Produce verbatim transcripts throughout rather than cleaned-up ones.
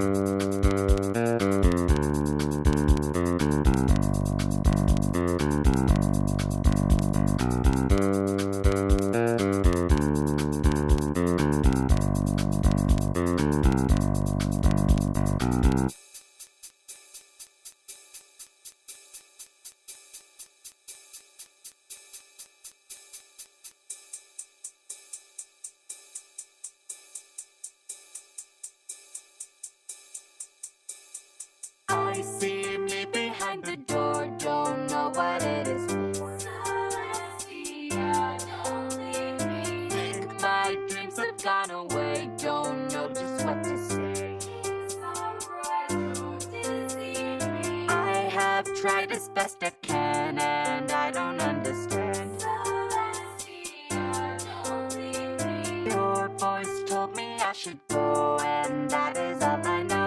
I see me behind the door, don't know what it is. Celestia, don't leave me. Think my dreams have gone away, don't know just what to say. It's alright, don't deceive me. I have tried as best I can, and I don't understand. Celestia, don't leave me. Your voice told me I should go, and that is all I know.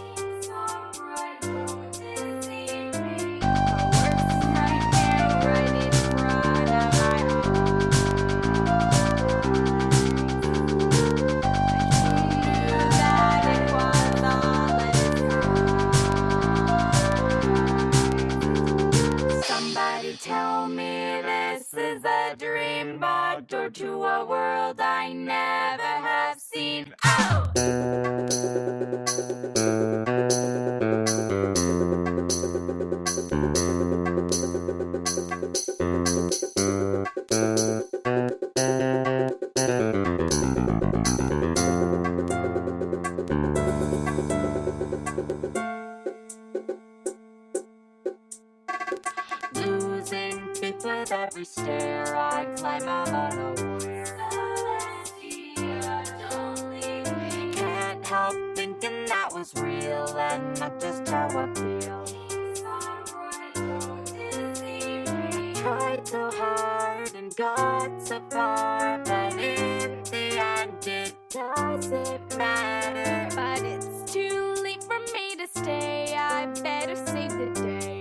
Tell me this is a dream, but door to a world I never have seen. Oh! Losing faith with every stair I climb a ladder. Celestia, don't leave me. Can't help thinking that was real and not just how I feel. It's alright, don't deceive me. Tried so hard and got so far, but in the end it doesn't matter. But it's too late for me to stay, I better save the day.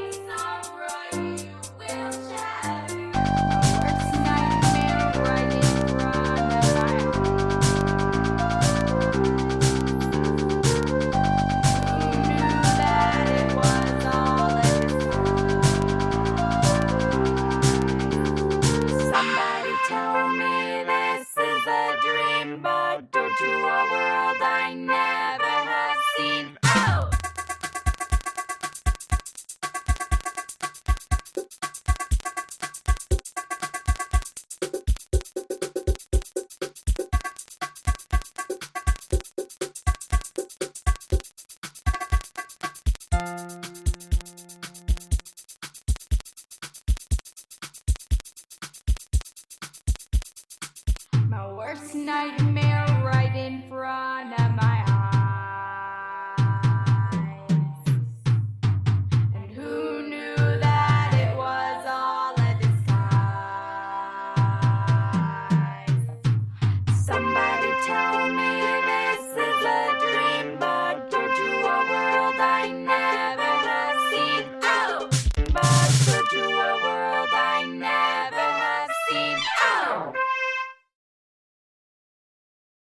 Tell me this is a dream, but door to a world I never have seen. Oh! My worst nightmare.